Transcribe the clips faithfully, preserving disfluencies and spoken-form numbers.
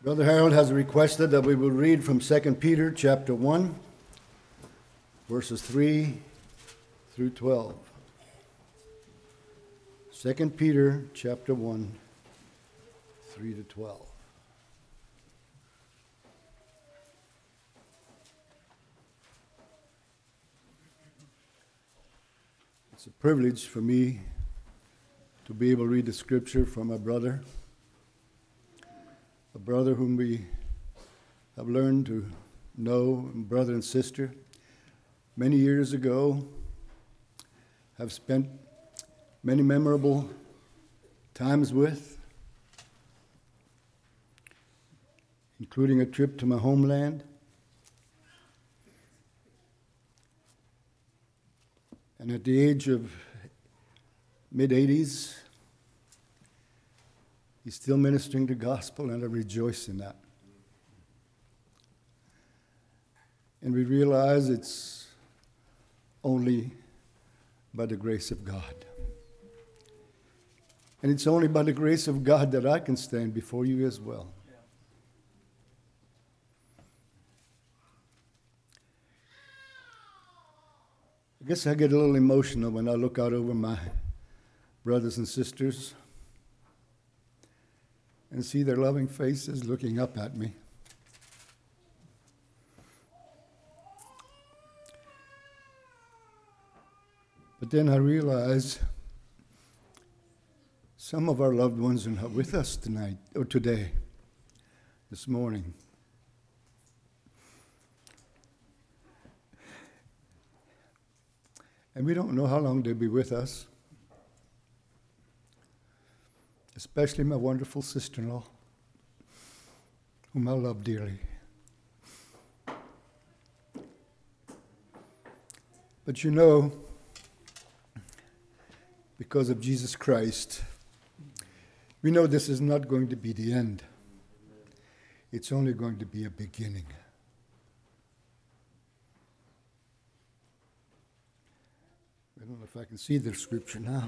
Brother Harold has requested that we will read from Second Peter chapter one, verses three through twelve. Second Peter chapter one, three to twelve. It's a privilege for me to be able to read the scripture from my brother, a brother whom we have learned to know, brother and sister, many years ago, have spent many memorable times with, including a trip to my homeland. And at the age of mid-eighties, he's still ministering the gospel, and I rejoice in that. And we realize it's only by the grace of God. And it's only by the grace of God that I can stand before you as well. I guess I get a little emotional when I look out over my brothers and sisters and see their loving faces looking up at me. But then I realize some of our loved ones are not with us tonight, or today, this morning. And we don't know how long they'll be with us. Especially my wonderful sister-in-law, whom I love dearly. But you know, because of Jesus Christ, we know this is not going to be the end. It's only going to be a beginning. I don't know if I can see the scripture now.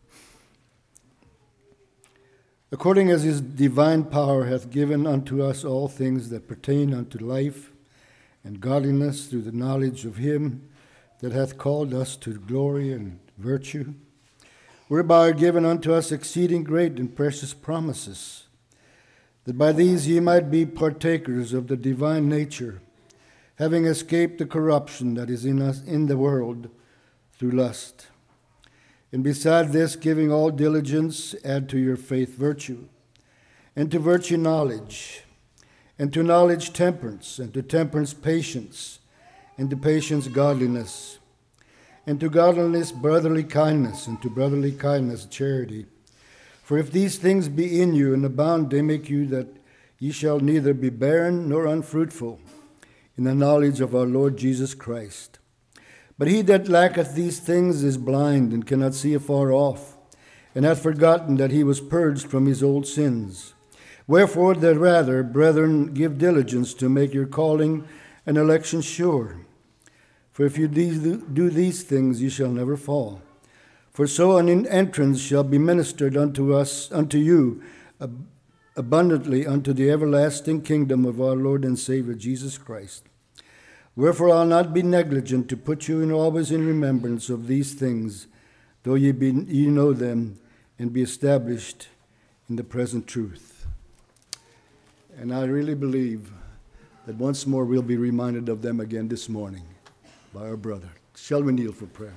According as his divine power hath given unto us all things that pertain unto life and godliness through the knowledge of him that hath called us to glory and virtue, whereby are given unto us exceeding great and precious promises, that by these ye might be partakers of the divine nature, having escaped the corruption that is in us in the world through lust. And beside this, giving all diligence, add to your faith virtue, and to virtue knowledge, and to knowledge temperance, and to temperance patience, and to patience godliness, and to godliness brotherly kindness, and to brotherly kindness charity. For if these things be in you and abound, they make you that ye shall neither be barren nor unfruitful in the knowledge of our Lord Jesus Christ. But he that lacketh these things is blind, and cannot see afar off, and hath forgotten that he was purged from his old sins. Wherefore, the rather, brethren, give diligence to make your calling and election sure. For if you do these things, ye shall never fall. For so an entrance shall be ministered unto us, unto you, abundantly unto the everlasting kingdom of our Lord and Savior Jesus Christ. Wherefore I'll not be negligent to put you in always in remembrance of these things, though ye, be, ye know them, and be established in the present truth. And I really believe that once more we'll be reminded of them again this morning by our brother. Shall we kneel for prayer?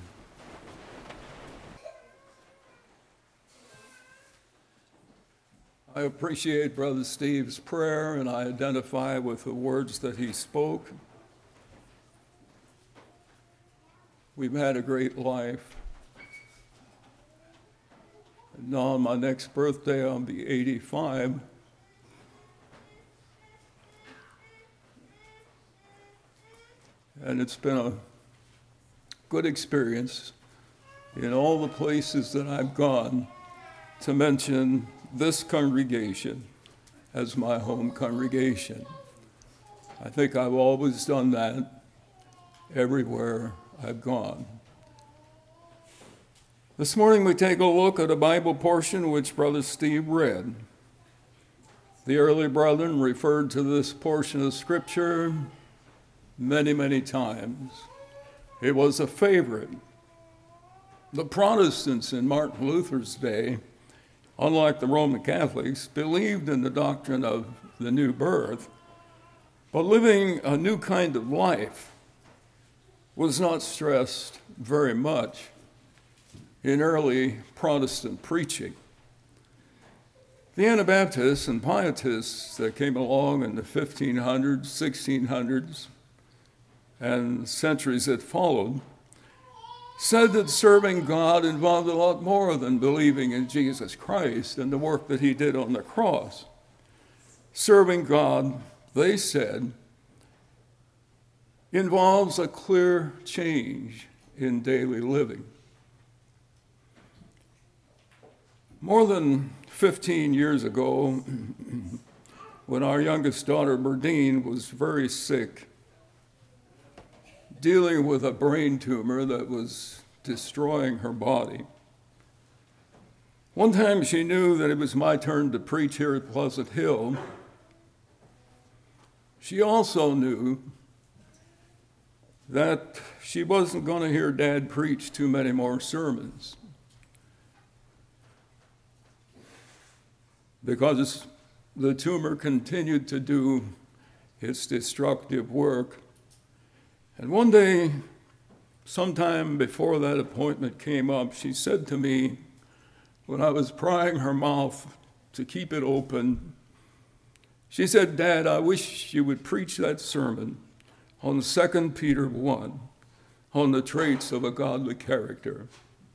I appreciate Brother Steve's prayer, and I identify with the words that he spoke. We've had a great life. And now on my next birthday, I'll be eighty-five. And it's been a good experience in all the places that I've gone to mention this congregation as my home congregation. I think I've always done that everywhere I've gone. This morning we take a look at a Bible portion which Brother Steve read. The early brethren referred to this portion of Scripture many, many times. It was a favorite. The Protestants in Martin Luther's day, unlike the Roman Catholics, believed in the doctrine of the new birth, but living a new kind of life was not stressed very much in early Protestant preaching. The Anabaptists and Pietists that came along in the fifteen hundreds, sixteen hundreds, and centuries that followed said that serving God involved a lot more than believing in Jesus Christ and the work that he did on the cross. Serving God, they said, involves a clear change in daily living. More than fifteen years ago, when our youngest daughter, Berdine, was very sick, dealing with a brain tumor that was destroying her body, one time she knew that it was my turn to preach here at Pleasant Hill. She also knew that she wasn't going to hear Dad preach too many more sermons, because the tumor continued to do its destructive work. And one day, sometime before that appointment came up, she said to me, when I was prying her mouth to keep it open, she said, "Dad, I wish you would preach that sermon on Second Peter one, on the traits of a godly character."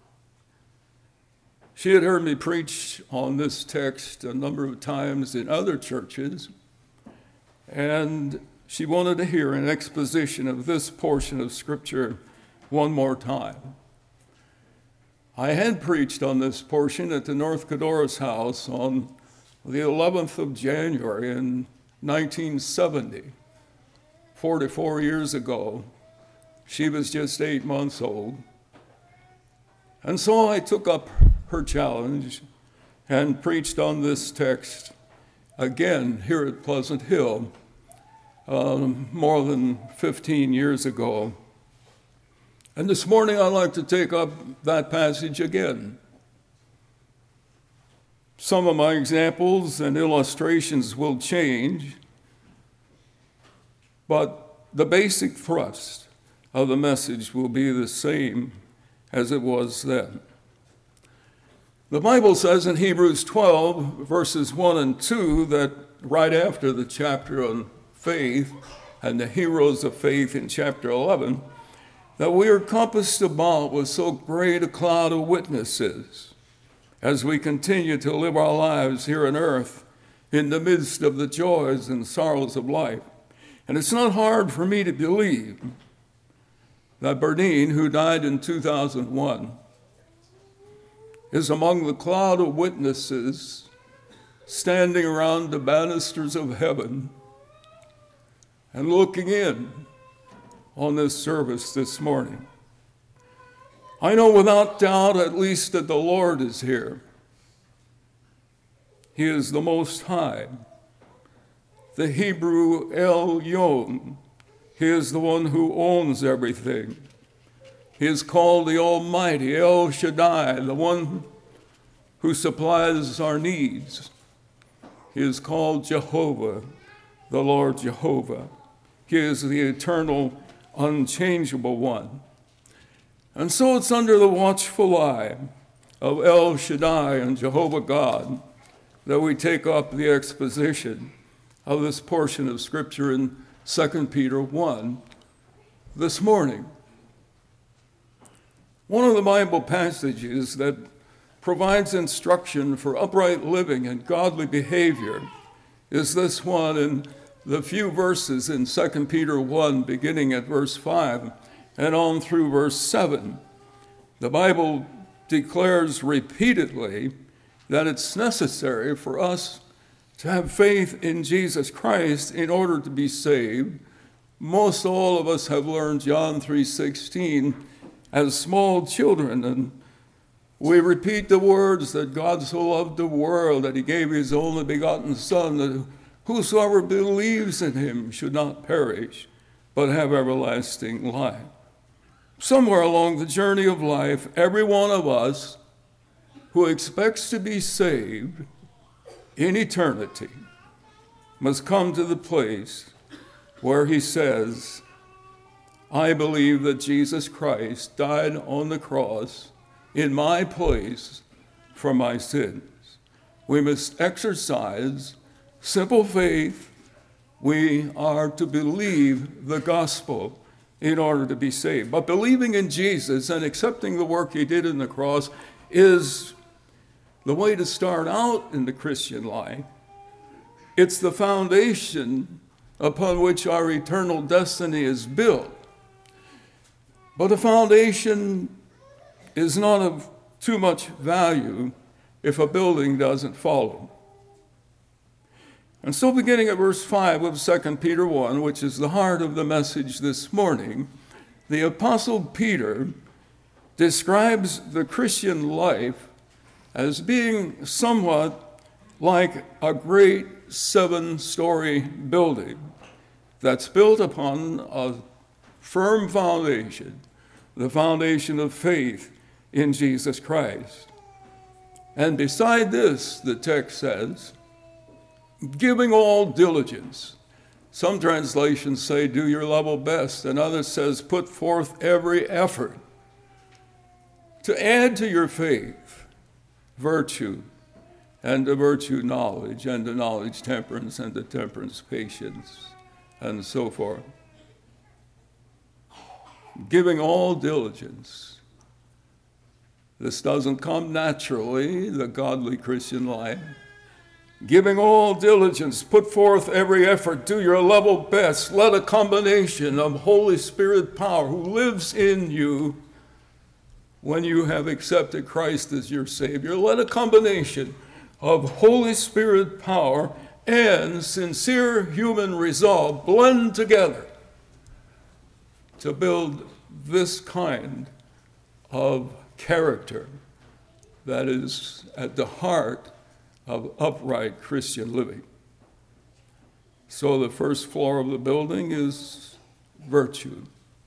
She had heard me preach on this text a number of times in other churches, and she wanted to hear an exposition of this portion of Scripture one more time. I had preached on this portion at the North Codorus House on the eleventh of January in nineteen seventy, forty-four years ago. She was just eight months old. And so I took up her challenge and preached on this text again here at Pleasant Hill um, more than fifteen years ago. And this morning I'd like to take up that passage again. Some of my examples and illustrations will change, but the basic thrust of the message will be the same as it was then. The Bible says in Hebrews twelve, verses one and two, that right after the chapter on faith and the heroes of faith in chapter eleven, that we are compassed about with so great a cloud of witnesses as we continue to live our lives here on earth in the midst of the joys and sorrows of life. And it's not hard for me to believe that Berdine, who died in two thousand one, is among the cloud of witnesses standing around the banisters of heaven and looking in on this service this morning. I know without doubt, at least, that the Lord is here. He is the Most High, the Hebrew El Yon. He is the one who owns everything. He is called the Almighty, El Shaddai, the one who supplies our needs. He is called Jehovah, the Lord Jehovah. He is the eternal, unchangeable one. And so it's under the watchful eye of El Shaddai and Jehovah God that we take up the exposition of this portion of Scripture in Second Peter one this morning. One of the Bible passages that provides instruction for upright living and godly behavior is this one in the few verses in Second Peter one, beginning at verse five and on through verse seven. The Bible declares repeatedly that it's necessary for us to have faith in Jesus Christ in order to be saved. Most all of us have learned John three sixteen as small children, and We repeat the words that God so loved the world that he gave his only begotten Son, that whosoever believes in him should not perish, but have everlasting life. Somewhere along the journey of life, every one of us who expects to be saved in eternity must come to the place where he says, I believe that Jesus Christ died on the cross in my place for my sins. We must exercise simple faith. We are to believe the gospel in order to be saved. But believing in Jesus and accepting the work he did on the cross is the way to start out in the Christian life. It's the foundation upon which our eternal destiny is built. But the foundation is not of too much value if a building doesn't follow. And so beginning at verse five of Second Peter one, which is the heart of the message this morning, the Apostle Peter describes the Christian life as being somewhat like a great seven-story building that's built upon a firm foundation, the foundation of faith in Jesus Christ. And beside this, the text says, giving all diligence. Some translations say, do your level best, and others says, put forth every effort to add to your faith virtue, and to virtue knowledge, and to knowledge temperance, and to temperance patience, and so forth. Giving all diligence. This doesn't come naturally, the godly Christian life. Giving all diligence, put forth every effort, do your level best. Let a combination of Holy Spirit power who lives in you when you have accepted Christ as your Savior. Let a combination of Holy Spirit power and sincere human resolve blend together to build this kind of character that is at the heart of upright Christian living. So the first floor of the building is virtue.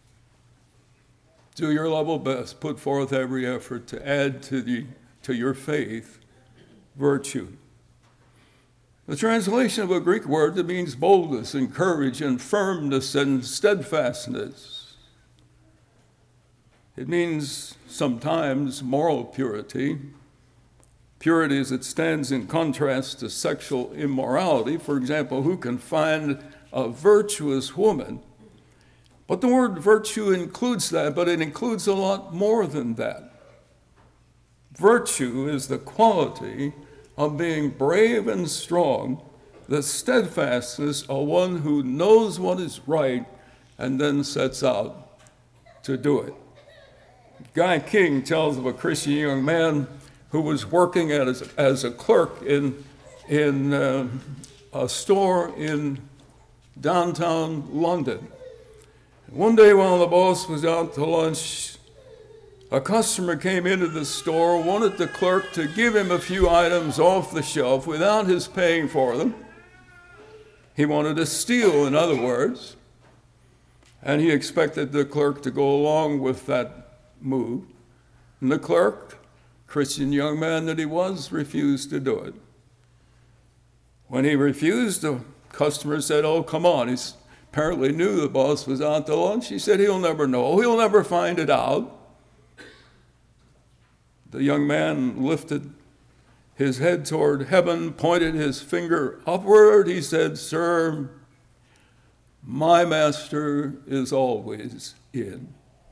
Do your level best, put forth every effort to add to the to your faith virtue. The translation of a Greek word that means boldness and courage and firmness and steadfastness. It means sometimes moral purity. Purity as it stands in contrast to sexual immorality. For example, who can find a virtuous woman? But the word virtue includes that, but it includes a lot more than that. Virtue is the quality of being brave and strong, the steadfastness of one who knows what is right and then sets out to do it. Guy King tells of a Christian young man who was working as, as a clerk in, in uh, a store in downtown London. One day while the boss was out to lunch, a customer came into the store, wanted the clerk to give him a few items off the shelf without his paying for them. He wanted to steal, in other words, and he expected the clerk to go along with that move. And the clerk, Christian young man that he was, refused to do it. When he refused, the customer said, oh, come on. He apparently knew the boss was out to lunch. He said, he'll never know. He'll never find it out. The young man lifted his head toward heaven, pointed his finger upward. He said, sir, my master is always in.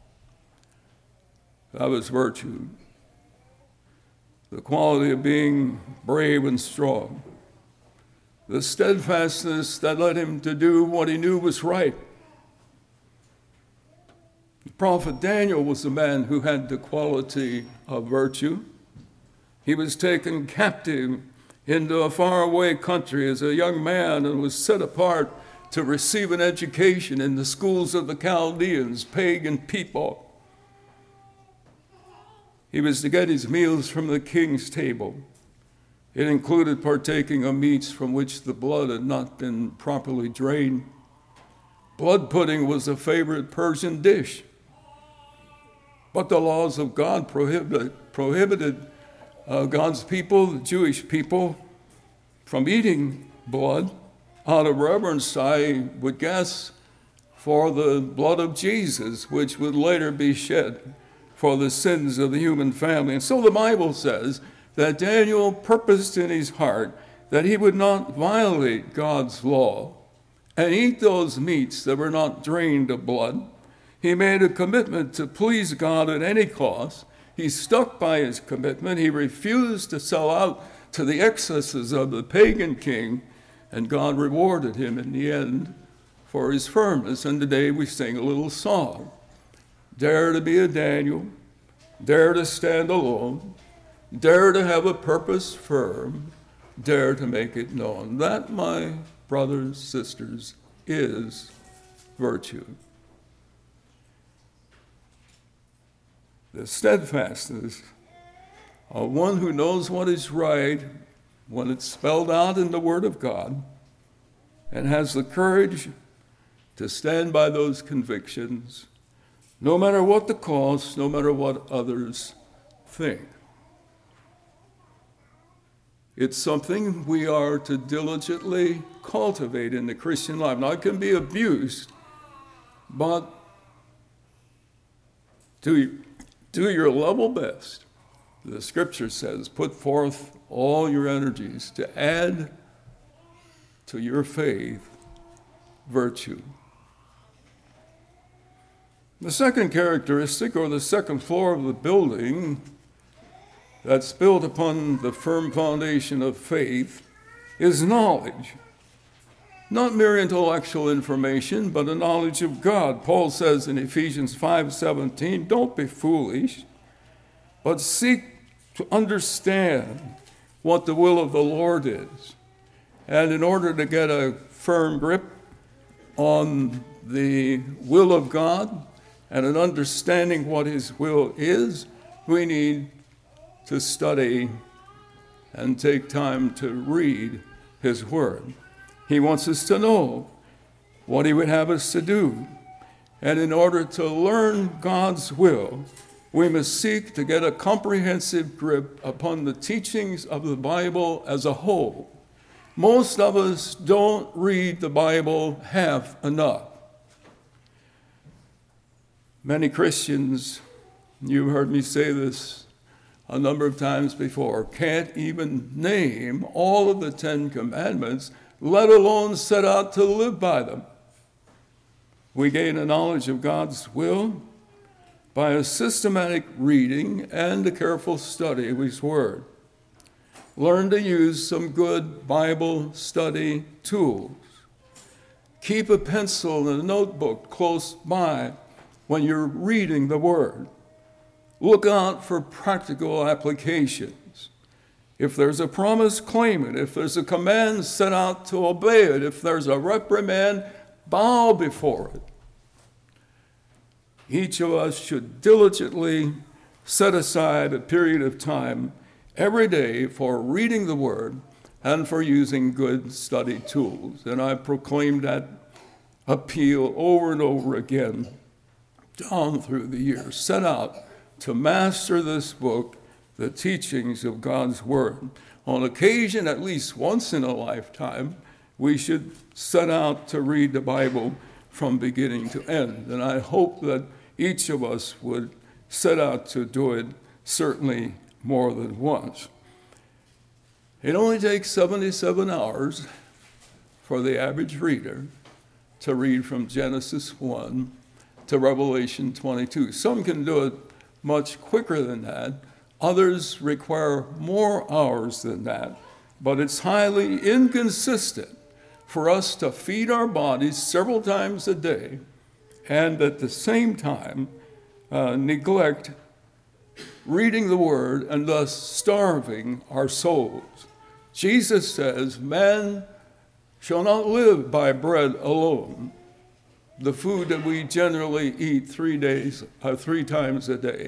That was virtue. The quality of being brave and strong. The steadfastness that led him to do what he knew was right. The prophet Daniel was a man who had the quality of virtue. He was taken captive into a faraway country as a young man and was set apart to receive an education in the schools of the Chaldeans, pagan people. He was to get his meals from the king's table. It included partaking of meats from which the blood had not been properly drained. Blood pudding was a favorite Persian dish. But the laws of God prohibited, prohibited uh, God's people, the Jewish people, from eating blood out of reverence, I would guess, for the blood of Jesus, which would later be shed for the sins of the human family. And so the Bible says that Daniel purposed in his heart that he would not violate God's law and eat those meats that were not drained of blood. He made a commitment to please God at any cost. He stuck by his commitment. He refused to sell out to the excesses of the pagan king, and God rewarded him in the end for his firmness. And today we sing a little song. Dare to be a Daniel, dare to stand alone, dare to have a purpose firm, dare to make it known. That, my brothers, sisters, is virtue. The steadfastness of one who knows what is right when it's spelled out in the Word of God and has the courage to stand by those convictions, no matter what the cost, no matter what others think. It's something we are to diligently cultivate in the Christian life. Now, it can be abused, but do, do your level best. The scripture says, put forth all your energies to add to your faith virtue. The second characteristic, or the second floor of the building that's built upon the firm foundation of faith, is knowledge. Not mere intellectual information, but a knowledge of God. Paul says in Ephesians five seventeen, don't be foolish, but seek to understand what the will of the Lord is. And in order to get a firm grip on the will of God and an understanding what his will is, we need to study and take time to read his word. He wants us to know what he would have us to do. And in order to learn God's will, we must seek to get a comprehensive grip upon the teachings of the Bible as a whole. Most of us don't read the Bible half enough. Many Christians, you've heard me say this a number of times before, can't even name all of the Ten Commandments, let alone set out to live by them. We gain a knowledge of God's will by a systematic reading and a careful study of his word. Learn to use some good Bible study tools. Keep a pencil and a notebook close by when you're reading the word. Look out for practical applications. If there's a promise, claim it. If there's a command, set out to obey it. If there's a reprimand, bow before it. Each of us should diligently set aside a period of time every day for reading the word and for using good study tools. And I proclaimed that appeal over and over again down through the years. Set out to master this book, the teachings of God's word. On occasion, at least once in a lifetime, we should set out to read the Bible from beginning to end. And I hope that each of us would set out to do it certainly more than once. It only takes seventy-seven hours for the average reader to read from Genesis one to Revelation twenty-two. Some can do it much quicker than that. Others require more hours than that. But it's highly inconsistent for us to feed our bodies several times a day and at the same time uh, neglect reading the word and thus starving our souls. Jesus says, man shall not live by bread alone. The food that we generally eat three days, uh, three times a day,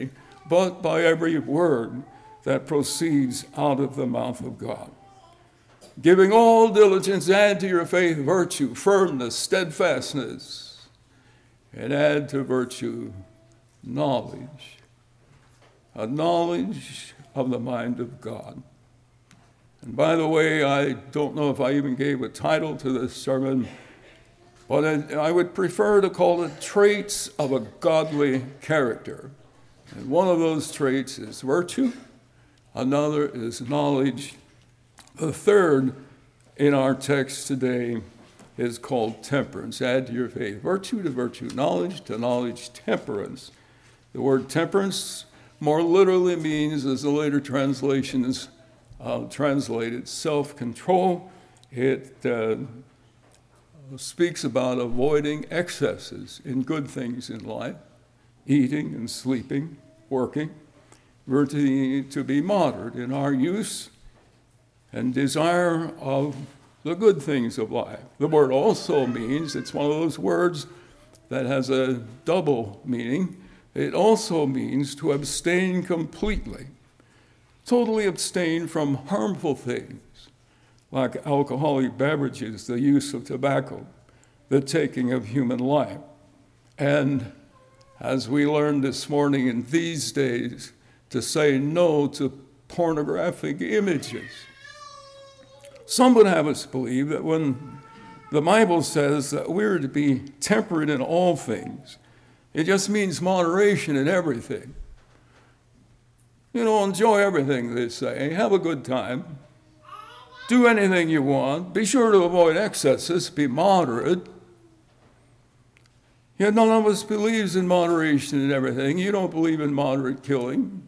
but by every word that proceeds out of the mouth of God. Giving all diligence, add to your faith virtue, firmness, steadfastness, and add to virtue knowledge, a knowledge of the mind of God. And by the way, I don't know if I even gave a title to this sermon, but I would prefer to call it Traits of a Godly Character. And one of those traits is virtue, another is knowledge. The third in our text today is called temperance. Add to your faith virtue to virtue, knowledge to knowledge, temperance. The word temperance more literally means, as the later translations uh, translate it, self-control. It uh, speaks about avoiding excesses in good things in life, eating and sleeping, working. We're to, to be moderate in our use and desire of the good things of life. The word also means, it's one of those words that has a double meaning. It also means to abstain completely, totally abstain from harmful things like alcoholic beverages, the use of tobacco, the taking of human life. And as we learned this morning, in these days, to say no to pornographic images. Some would have us believe that when the Bible says that we're to be temperate in all things, it just means moderation in everything. You know, enjoy everything, they say. Have a good time. Do anything you want. Be sure to avoid excesses. Be moderate. Yet none of us believes in moderation in everything. You don't believe in moderate killing.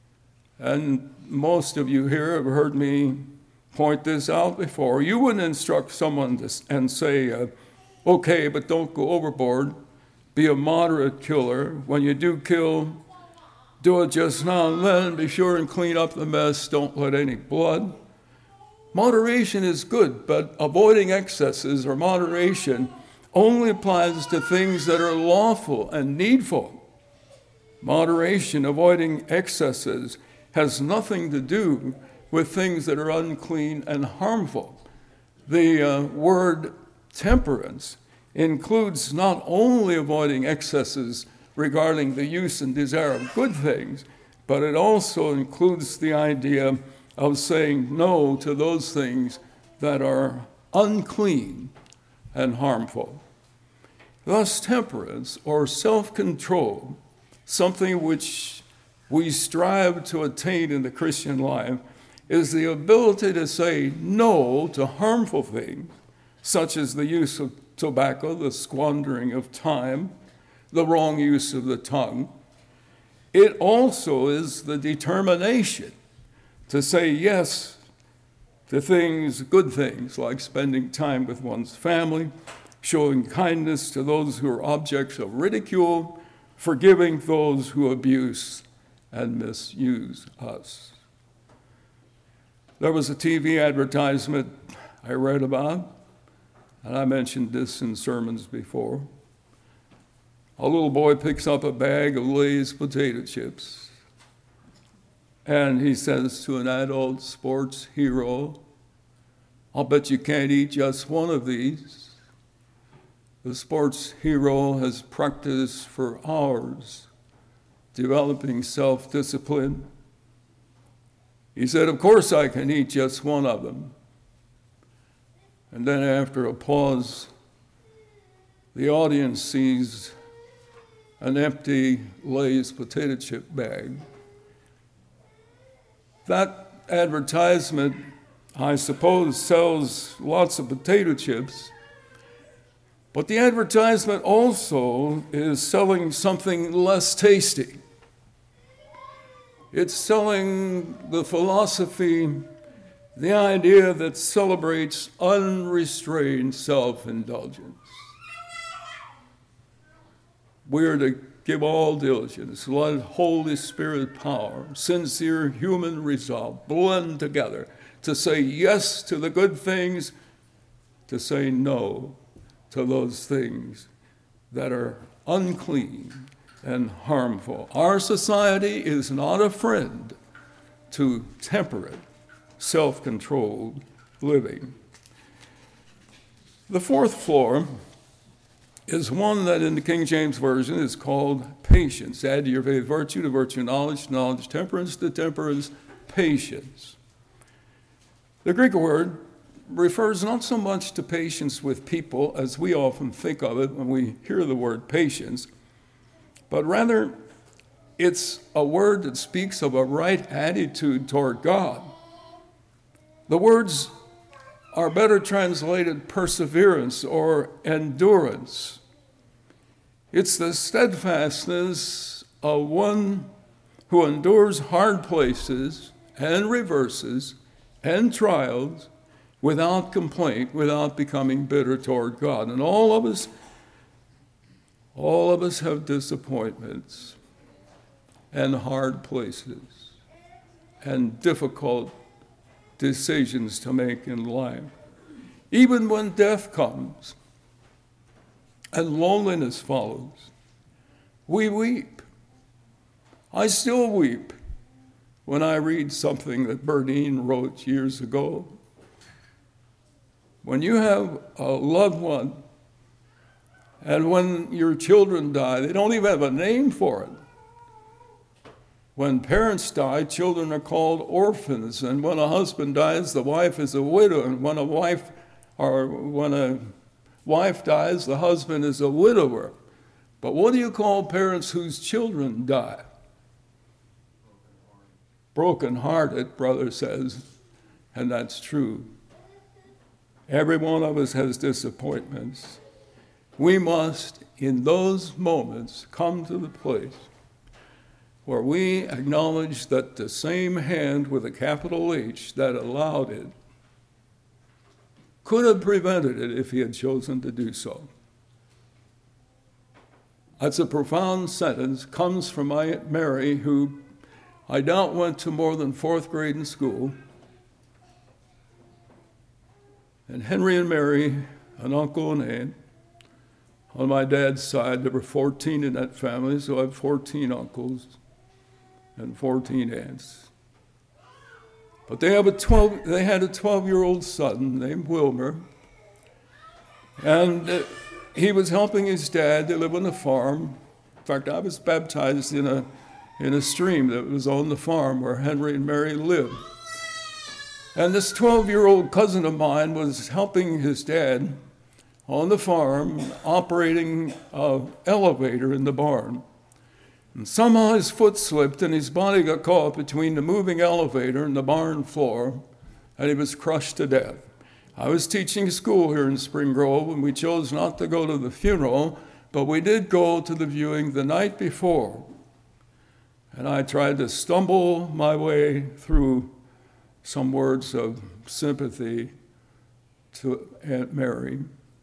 And most of you here have heard me point this out before. You wouldn't instruct someone to, and say, uh, okay, but don't go overboard. Be a moderate killer. When you do kill, do it just now and then. Be sure and clean up the mess. Don't let any blood. Moderation is good, but avoiding excesses or moderation only applies to things that are lawful and needful. Moderation, avoiding excesses, has nothing to do with things that are unclean and harmful. The uh, word temperance includes not only avoiding excesses regarding the use and desire of good things, but it also includes the idea of saying no to those things that are unclean and harmful. Thus, temperance or self-control, something which we strive to attain in the Christian life, is the ability to say no to harmful things, such as the use of tobacco, the squandering of time, the wrong use of the tongue. It also is the determination to say yes to things, good things, like spending time with one's family, showing kindness to those who are objects of ridicule, forgiving those who abuse and misuse us. There was a T V advertisement I read about, and I mentioned this in sermons before. A little boy picks up a bag of Lay's potato chips, and he says to an adult sports hero, "I'll bet you can't eat just one of these." The sports hero has practiced for hours, developing self-discipline. He said, "Of course I can eat just one of them." And then after a pause, the audience sees an empty Lay's potato chip bag. That advertisement, I suppose, sells lots of potato chips, but the advertisement also is selling something less tasty. It's selling the philosophy, the idea that celebrates unrestrained self-indulgence. We are to give all diligence, let Holy Spirit power, sincere human resolve blend together to say yes to the good things, to say no to those things that are unclean and harmful. Our society is not a friend to temperate, self-controlled living. The fourth floor is one that in the King James Version is called patience. Add to your faith virtue, to virtue knowledge, knowledge temperance, to temperance patience. The Greek word refers not so much to patience with people as we often think of it when we hear the word patience, but rather it's a word that speaks of a right attitude toward God. The words are better translated perseverance or endurance. It's the steadfastness of one who endures hard places and reverses and trials without complaint, without becoming bitter toward God. And all of us, all of us have disappointments and hard places and difficult decisions to make in life. Even when death comes and loneliness follows, we weep. I still weep when I read something that Burdine wrote years ago. When you have a loved one, and when your children die, they don't even have a name for it. When parents die, children are called orphans, and when a husband dies, the wife is a widow, and when a wife or when a wife dies, the husband is a widower. But what do you call parents whose children die? Broken-hearted, brother says, and that's true. Every one of us has disappointments. We must, in those moments, come to the place where we acknowledge that the same hand with a capital H that allowed it could have prevented it if he had chosen to do so. That's a profound sentence, comes from my Aunt Mary, who I doubt went to more than fourth grade in school. And Henry and Mary, an uncle and aunt. On my dad's side, there were fourteen in that family, so I have fourteen uncles and fourteen aunts. But they have a twelve. They had a twelve-year-old son named Wilmer, and uh, he was helping his dad. They live on a farm. In fact, I was baptized in a in a stream that was on the farm where Henry and Mary lived. And this twelve-year-old cousin of mine was helping his dad on the farm, operating an elevator in the barn. And somehow his foot slipped and his body got caught between the moving elevator and the barn floor, and he was crushed to death. I was teaching school here in Spring Grove, and we chose not to go to the funeral, but we did go to the viewing the night before. And I tried to stumble my way through some words of sympathy to Aunt Mary.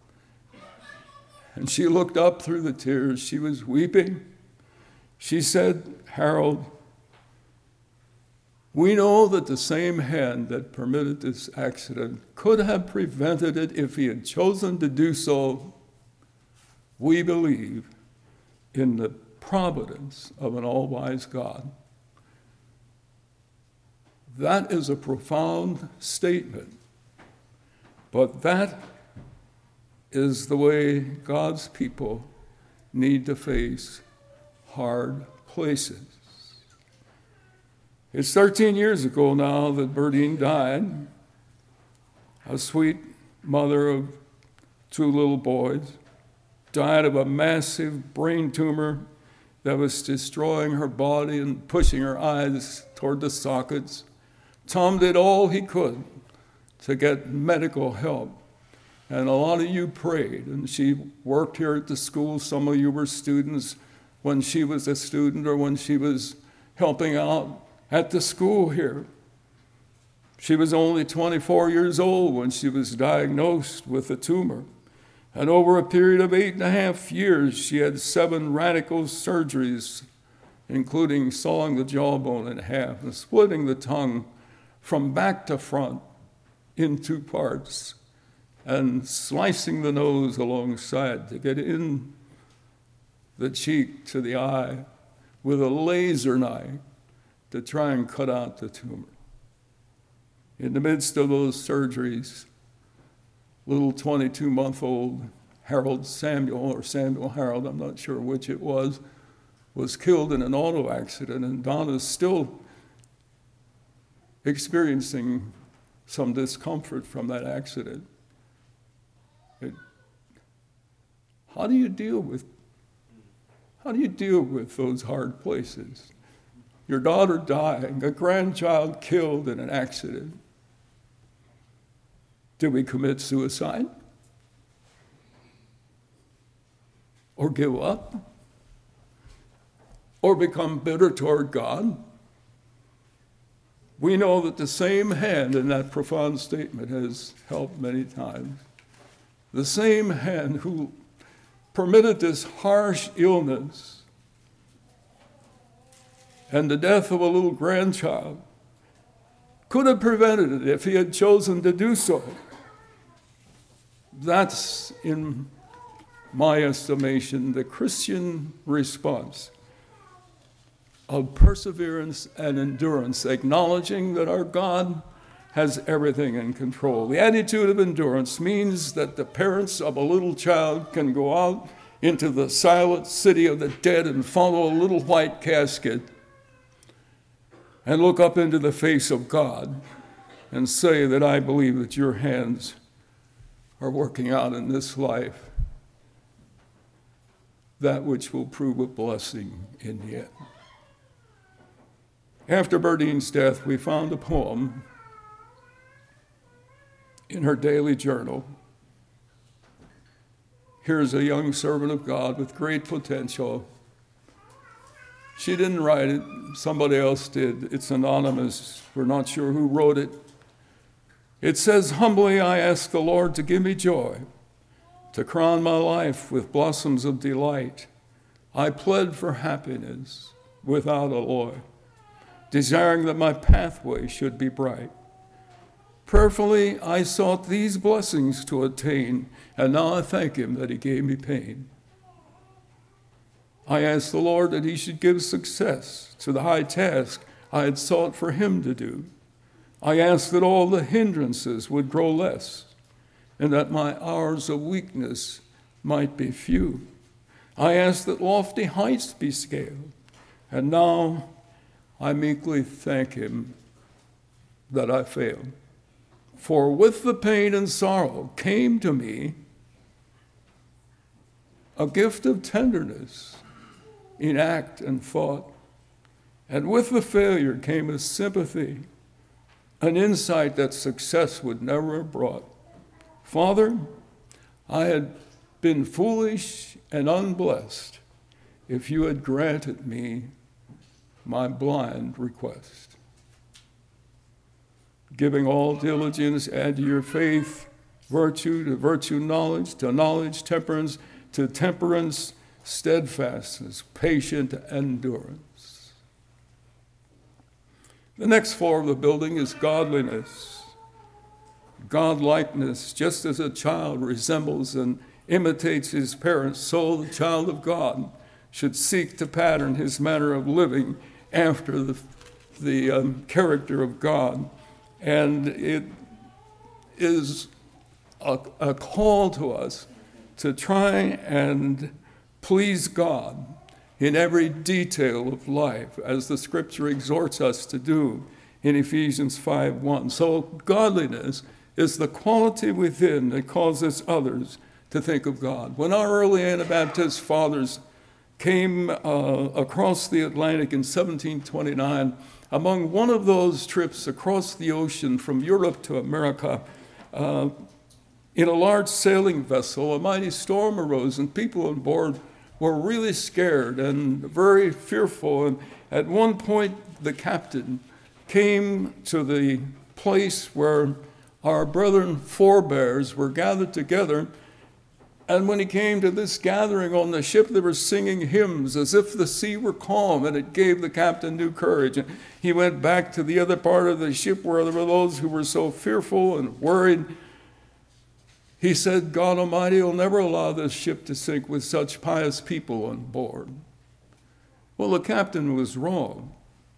And she looked up through the tears. She was weeping. She said, "Harold, we know that the same hand that permitted this accident could have prevented it if he had chosen to do so. We believe in the providence of an all-wise God." That is a profound statement, but that is the way God's people need to face hard places. It's thirteen years ago now that Burdine died, a sweet mother of two little boys, died of a massive brain tumor that was destroying her body and pushing her eyes toward the sockets. Tom did all he could to get medical help. And a lot of you prayed, and she worked here at the school. Some of you were students when she was a student or when she was helping out at the school here. She was only twenty-four years old when she was diagnosed with a tumor. And over a period of eight and a half years, she had seven radical surgeries, including sawing the jawbone in half and splitting the tongue from back to front in two parts, and slicing the nose alongside to get in the cheek to the eye with a laser knife to try and cut out the tumor. In the midst of those surgeries, little twenty-two-month-old Harold Samuel, or Samuel Harold, I'm not sure which it was, was killed in an auto accident, and Donna's still experiencing some discomfort from that accident. It, how do you deal with how do you deal with those hard places? Your daughter dying, a grandchild killed in an accident. Do we commit suicide? Or give up? Or become bitter toward God? We know that the same hand in that profound statement has helped many times. The same hand who permitted this harsh illness and the death of a little grandchild could have prevented it if he had chosen to do so. That's, in my estimation, the Christian response of perseverance and endurance, acknowledging that our God has everything in control. The attitude of endurance means that the parents of a little child can go out into the silent city of the dead and follow a little white casket and look up into the face of God and say that I believe that your hands are working out in this life that which will prove a blessing in the end. After Berdine's death, we found a poem in her daily journal. Here's a young servant of God with great potential. She didn't write it, somebody else did. It's anonymous. We're not sure who wrote it. It says, humbly I ask the Lord to give me joy, to crown my life with blossoms of delight. I pled for happiness without alloy, desiring that my pathway should be bright. Prayerfully I sought these blessings to attain, and now I thank him that he gave me pain. I asked the Lord that he should give success to the high task I had sought for him to do. I asked that all the hindrances would grow less, and that my hours of weakness might be few. I asked that lofty heights be scaled, and now I meekly thank him that I failed. For with the pain and sorrow came to me a gift of tenderness in act and thought, and with the failure came a sympathy, an insight that success would never have brought. Father, I had been foolish and unblessed if you had granted me my blind request. Giving all diligence, add to your faith virtue, to virtue knowledge, to knowledge temperance, to temperance steadfastness, patient endurance. The next floor of the building is godliness, godlikeness. Just as a child resembles and imitates his parents, so the child of God should seek to pattern his manner of living after the, the um, character of God. And it is a, a call to us to try and please God in every detail of life, as the scripture exhorts us to do in Ephesians five one. So godliness is the quality within that causes others to think of God. When our early Anabaptist fathers came uh, across the Atlantic in seventeen twenty-nine, among one of those trips across the ocean from Europe to America, uh, in a large sailing vessel, a mighty storm arose, and people on board were really scared and very fearful. And at one point, the captain came to the place where our brethren forebears were gathered together. And when he came to this gathering on the ship, they were singing hymns as if the sea were calm, and it gave the captain new courage. And he went back to the other part of the ship where there were those who were so fearful and worried. He said God Almighty will never allow this ship to sink with such pious people on board. Well, the captain was wrong.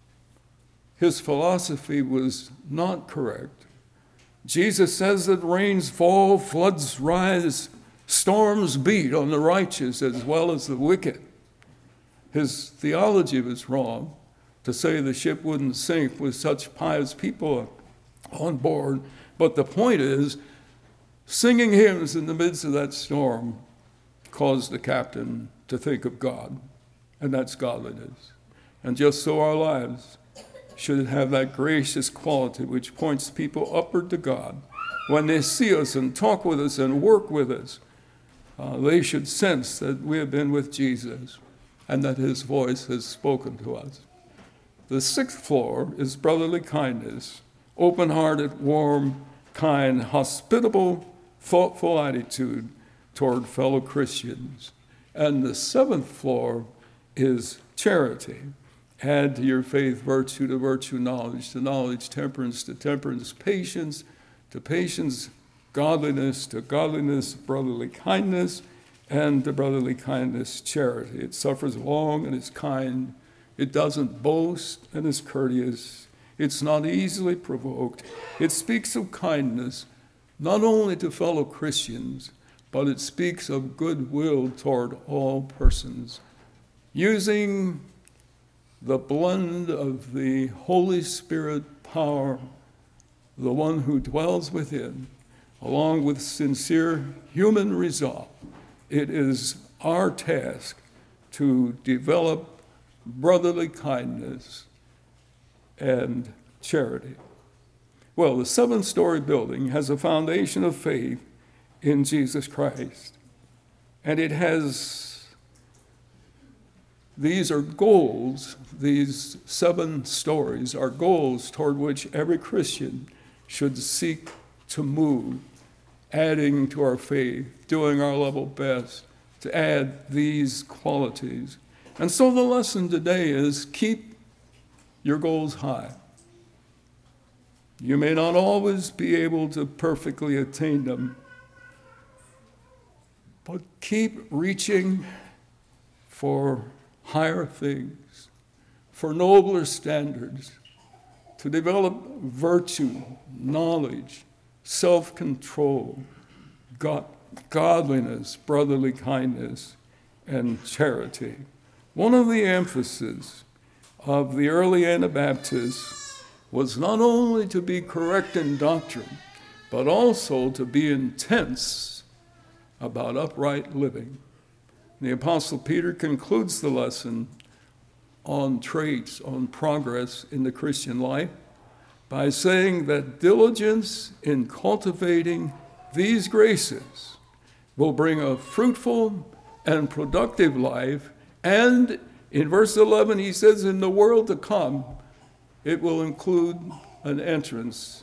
His philosophy was not correct. Jesus says that rains fall, floods rise, storms beat on the righteous as well as the wicked. His theology was wrong to say the ship wouldn't sink with such pious people on board. But the point is, singing hymns in the midst of that storm caused the captain to think of God, and that's godliness. And just so our lives should have that gracious quality which points people upward to God. When they see us and talk with us and work with us, uh, they should sense that we have been with Jesus and that his voice has spoken to us. The sixth floor is brotherly kindness, open-hearted, warm, kind, hospitable, thoughtful attitude toward fellow Christians. And the seventh floor is charity. Add to your faith virtue, to virtue knowledge, to knowledge temperance, to temperance patience, to patience godliness, to godliness brotherly kindness, and to brotherly kindness charity. It suffers long and is kind. It doesn't boast and is courteous. It's not easily provoked. It speaks of kindness, not only to fellow Christians, but it speaks of goodwill toward all persons, using the blend of the Holy Spirit power, the one who dwells within, along with sincere human resolve. It is our task to develop brotherly kindness and charity. Well, the seven-story building has a foundation of faith in Jesus Christ, and it has These are goals, these seven stories are goals toward which every Christian should seek to move, adding to our faith, doing our level best to add these qualities. And so the lesson today is keep your goals high. You may not always be able to perfectly attain them, but keep reaching for higher things, for nobler standards, to develop virtue, knowledge, self-control, God, godliness, brotherly kindness, and charity. One of the emphases of the early Anabaptists was not only to be correct in doctrine, but also to be intense about upright living. The Apostle Peter concludes the lesson on traits, on progress in the Christian life by saying that diligence in cultivating these graces will bring a fruitful and productive life, and in verse eleven he says in the world to come it will include an entrance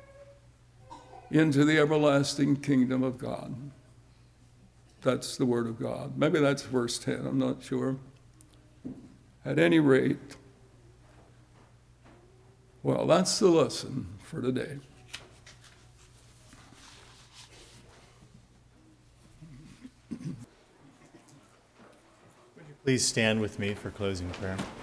into the everlasting kingdom of God. That's the word of God. Maybe that's verse ten, I'm not sure. At any rate, well, that's the lesson for today. Please stand with me for closing prayer.